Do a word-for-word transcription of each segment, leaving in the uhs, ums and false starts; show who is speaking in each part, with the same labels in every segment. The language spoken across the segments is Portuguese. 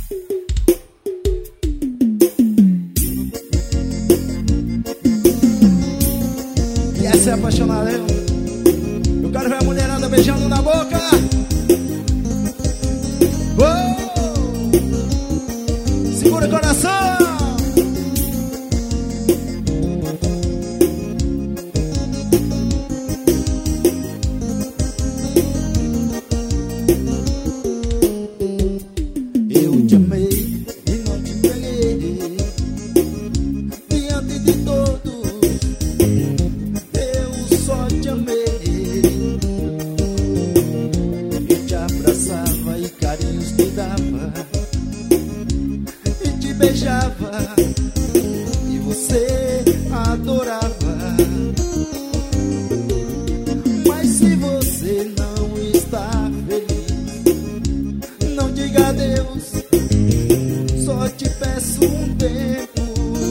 Speaker 1: E essa é apaixonada, hein? Eu quero ver a mulherada beijando na boca. Oh! Segura o coração. Eu te amei e não te entreguei diante de todos. Eu só te amei. Eu te abraçava e carinhos te dava e te beijava e você adorava. Mas se você não está feliz, não diga adeus, só te peço um tempo.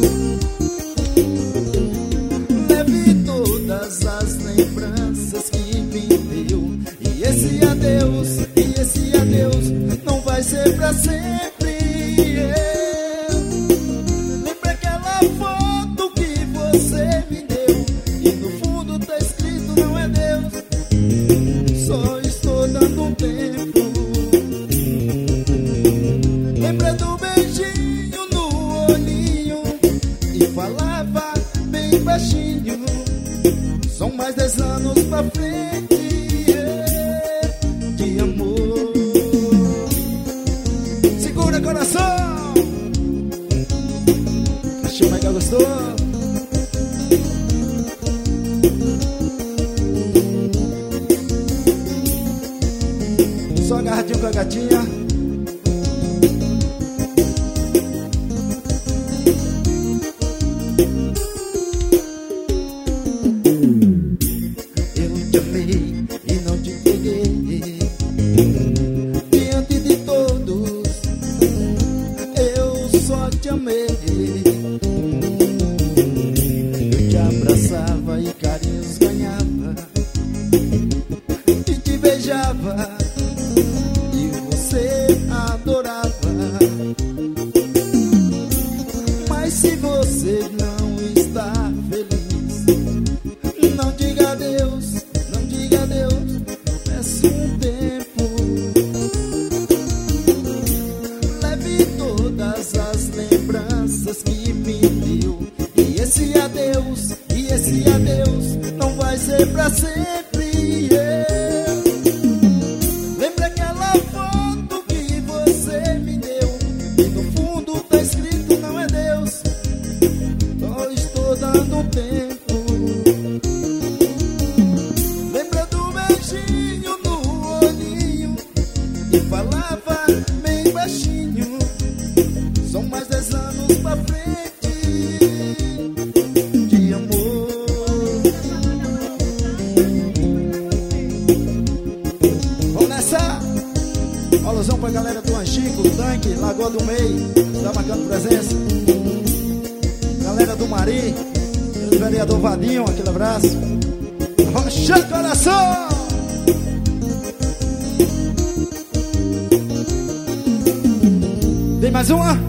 Speaker 1: Leve todas as lembranças que me deu. E esse adeus, e esse adeus não vai ser pra sempre. Lembra aquela foto que você me deu e no fundo tá escrito não é Deus, só estou dando um tempo. Lembra do beijinho no olhinho e falava bem baixinho. São mais dez anos pra frente de amor. Segura coração. Achei mega gostoso. Só agarradinho com a gatinha. Eu te amei e não te entreguei diante de todos. Eu só te amei. Eu te abraçava e carinhos ganhava e te beijava e você adorava. Mas se você não está feliz, não diga adeus, não diga adeus, peço um tempo. Leve todas as lembranças que me deu. E esse adeus, e esse adeus não vai ser pra sempre. Yeah. Lembra aquela foto que você me deu e no fundo tá escrito não é Deus, só estou dando um tempo. Lembra do beijinho no olhinho e falava bem baixinho. São mais dez anos pra frente de amor. Vamos nessa. Alusão pra galera do Anchico, do Tanque, Lagoa do Meio, tá marcando presença. Galera do Mari, o vereador Vadinho, aquele abraço. Rocha coração. Tem mais uma?